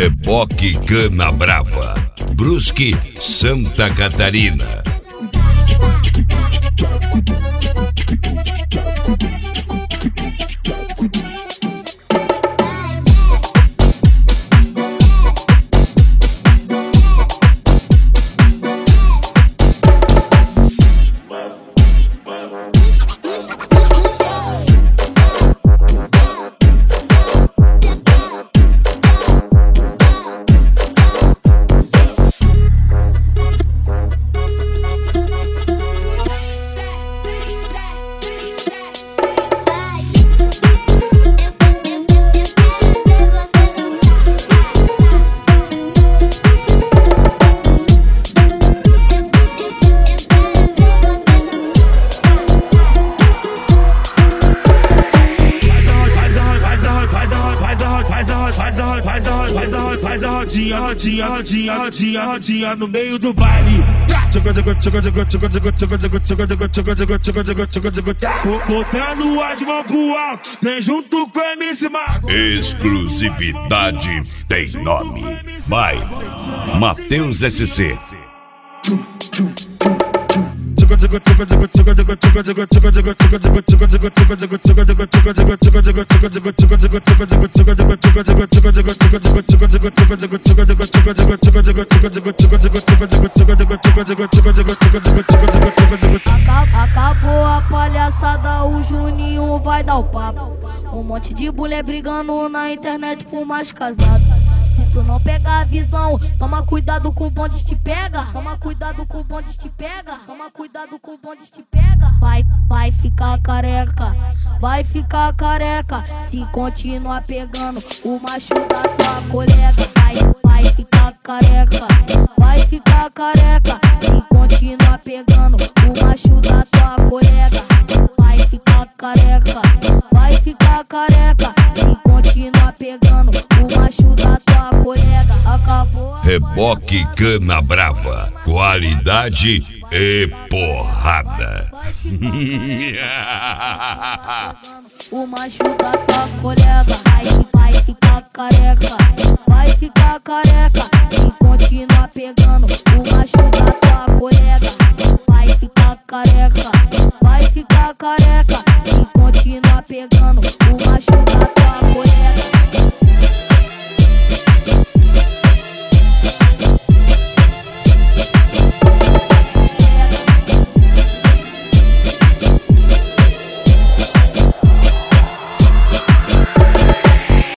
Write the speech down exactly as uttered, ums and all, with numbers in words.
Reboque Cana Brava, Brusque, Santa Catarina. Faz a rodinha, rodinha, rodinha, rodinha, rodinha no meio do baile. Botando as mãos pro alto, vem junto com o M C Marco. Exclusividade tem nome. Vai, Matheus S C. Acabou a palhaçada, o Juninho vai dar o papo. Um monte de mulher brigando na internet por mais casado. Se tu não pegar a visão, toma cuidado com o bonde te pega. Toma cuidado com o bonde te pega. Toma cuidado com o bonde te pega. Vai, vai ficar careca, vai ficar careca. Se continuar pegando o macho da tua colega. Vai, vai ficar careca, vai ficar careca. Se continuar pegando o macho da tua colega. Vai ficar careca, vai ficar careca. Se continuar pegando o macho da tua colega. Acabou. Reboque Cana Brava, qualidade e porrada. O macho da tua colega.